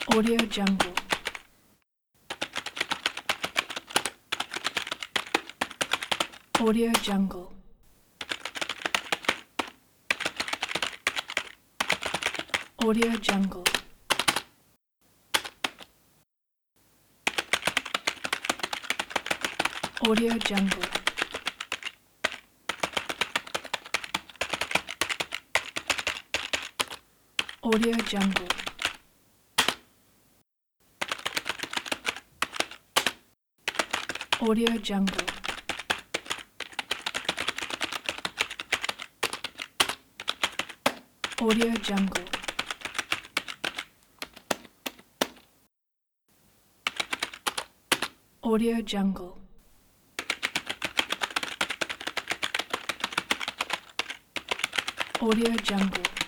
Audio Jungle. Audio Jungle. Audio Jungle. Audio Jungle. Audio Jungle. Audio Jungle. Audio Jungle. Audio Jungle. Audio Jungle.